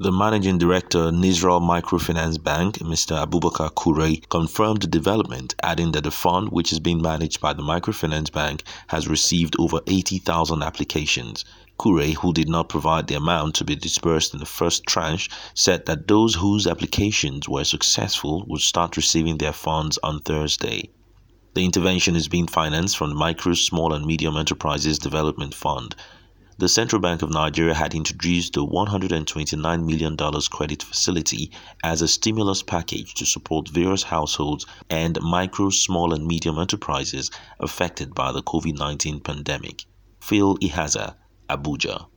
The managing director, Nisral Microfinance Bank, Mr. Abubakar Kure, confirmed the development, adding that the fund, which is being managed by the microfinance bank, has received over 80,000 applications. Kure, who did not provide the amount to be disbursed in the first tranche, said that those whose applications were successful would start receiving their funds on Thursday. The intervention is being financed from the Micro, Small and Medium Enterprises Development Fund. The Central Bank of Nigeria had introduced the $129 million credit facility as a stimulus package to support various households and micro, small and medium enterprises affected by the COVID-19 pandemic. Phil Ihaza, Abuja.